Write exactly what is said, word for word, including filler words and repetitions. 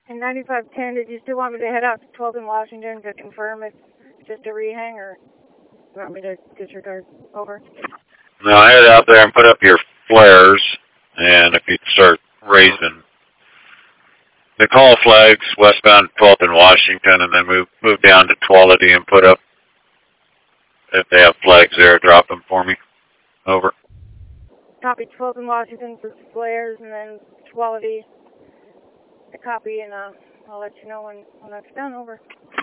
And ninety-five ten, did you still want me to head out to twelfth and Washington to confirm it's just a rehang, or you want me to disregard? Over. Now head out there and put up your flares, and if you start raising the call flags westbound twelfth and Washington, and then move move down to Tuolity and put up, if they have flags there, drop them for me. Over. Copy twelfth and Washington for flares, and then Tuolity. A copy, and uh, I'll let you know when, when that's done. Over.